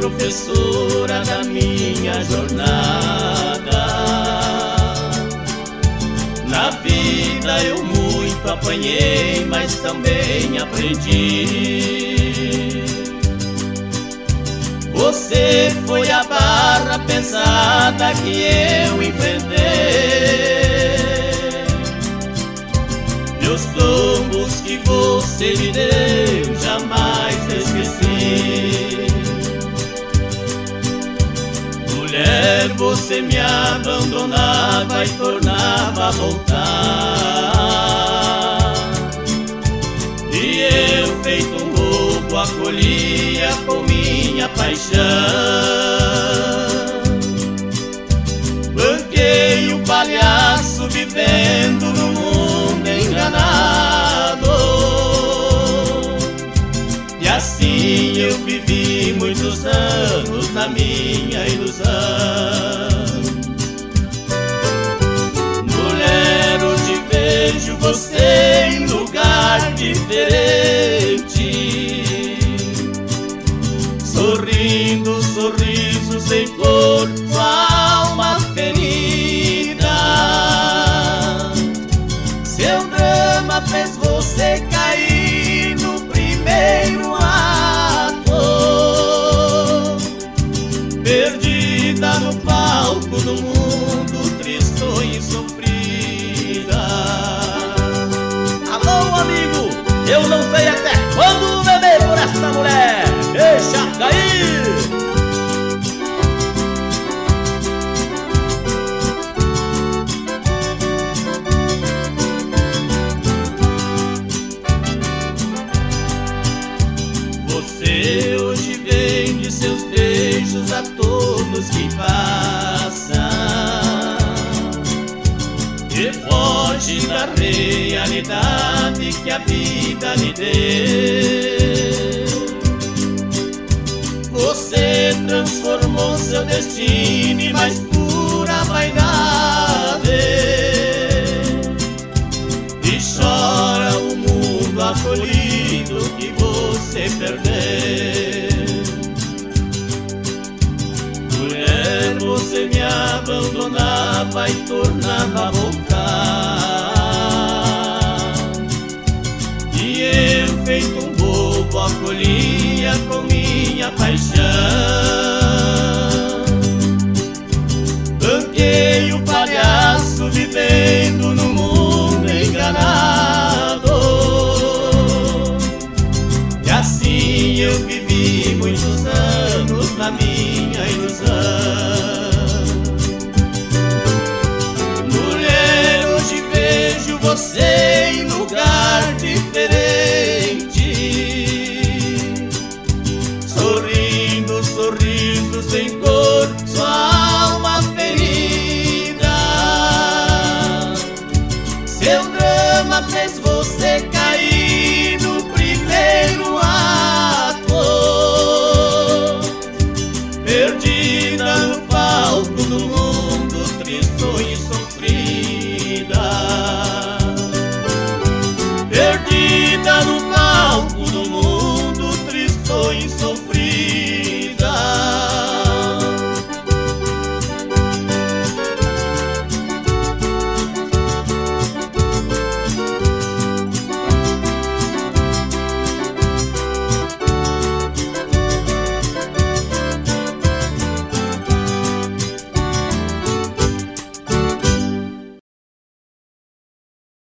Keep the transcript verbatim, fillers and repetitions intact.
professora da minha jornada. Na vida eu muito apanhei, mas também aprendi. Você foi a barra pesada que eu enfrentei. E os tombos que você me deu jamais esqueci. Mulher, você me abandonava e tornava a voltar. E eu, feito um bobo, acolhia com minha paixão. Banquei o palhaço vivendo no mundo enganado. E assim eu vivi muitos anos na minha ilusão. Mulher, hoje vejo você em lugar diferente, sorrindo, sorriso sem cor, sua alma ferida. Seu drama fez você cair no primeiro ato, perdida no palco do mundo, tristonha e sofrida. Alô, amigo, eu não sei até quando beber por esta mulher. Deixa cair! Você hoje vende seus beijos a todos que passam e foge da realidade que a vida lhe deu. Você transformou seu destino em mais pura vaidade e chora o mundo acolhido que você perdeu. Mulher, você me abandonava e tornava a voltar. E eu, feito um bobo, acolhia com minha paixão. Banquei o palhaço vivendo no mundo enganado. E assim eu vivi muitos anos na minha ilusão. Mulher, hoje vejo você em lugar diferente, sorrindo, sorriso sem cor, sua alma ferida. Seu drama fez você cair no primeiro ato, perdida no palco do mundo, tristonha e sofrida. Perdida no palco do mundo, tristonha e sofrida.